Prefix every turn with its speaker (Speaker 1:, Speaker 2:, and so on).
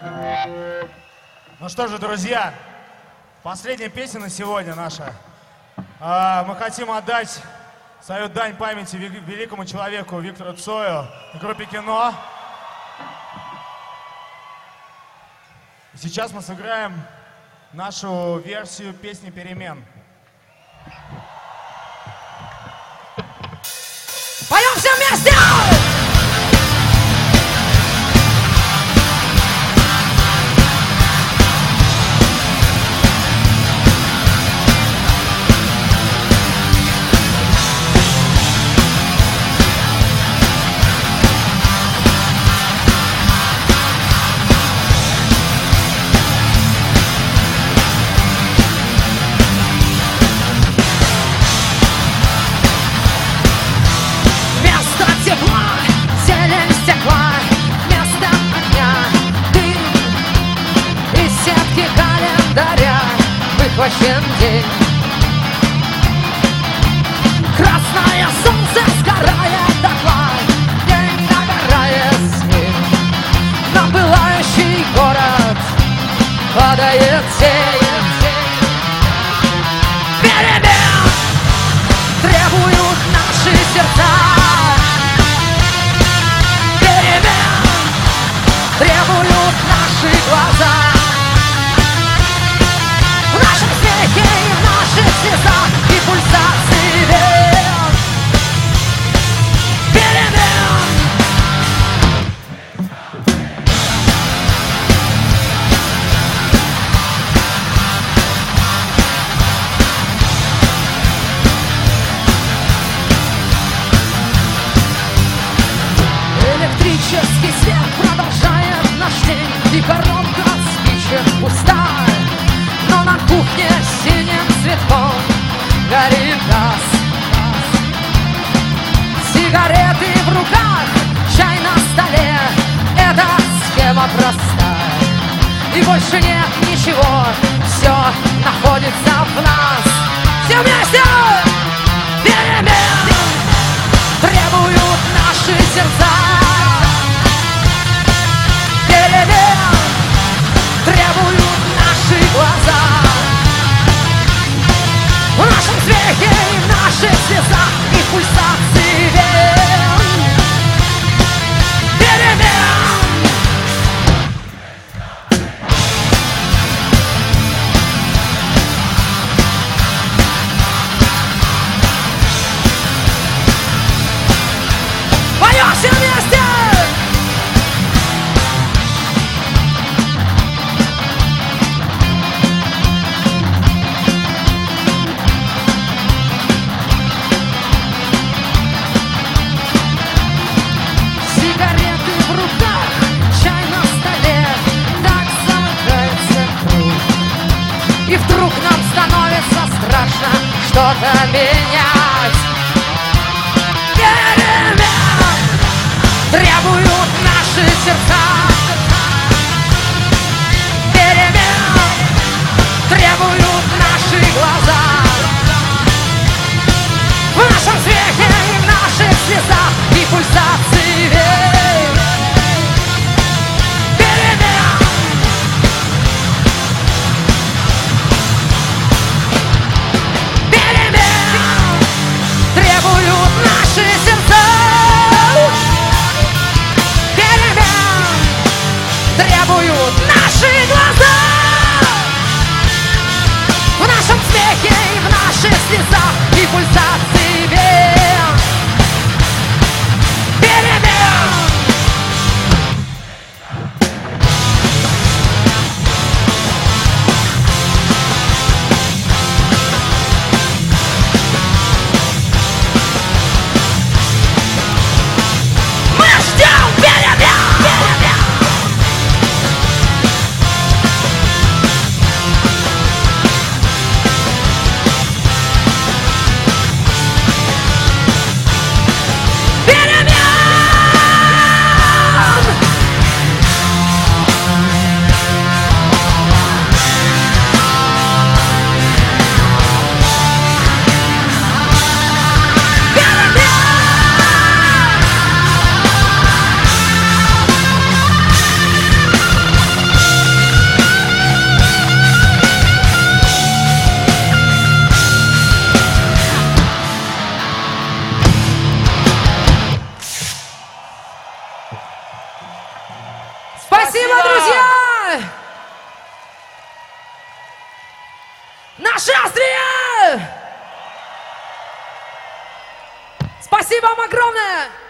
Speaker 1: Ну что же, друзья, последняя песня на сегодня наша. Мы хотим отдать свою дань памяти великому человеку Виктору Цою и группе «Кино». И сейчас мы сыграем нашу версию песни «Перемен».
Speaker 2: Поем все вместе! Выхвачен день. Красное солнце сгорает дотла, день нагорает снег. На пылающий город падает тень. Перемен требуют наши сердца. Перемен требуют наши глаза. И в наших слезах и пульсации вен. Перемен. Электрический свет продолжает наш день, и коробка от спичек пустая. Но на кухне синим цветком горит газ. Сигареты в руках, чай на столе. Эта схема простая, и больше нет ничего. Все находится в нас. Все вместе! Перемен требуют наши сердца. Перемен требуют наши глаза. В нашем смехе и в наших слезах и пульсации вен. Перемен. Поем все вместе! И вдруг нам становится страшно что-то менять. Перемен требуют наши сердца. Перемен требуют наши глаза. В нашем смехе и в наших слезах и пульсации вен. Перемен. Требуют наши сердца. Перемен требуют наши глаза. В нашем смехе и в наших слезах и пульсации вен. Перемен. Спасибо, друзья! Наше острие! Спасибо вам огромное!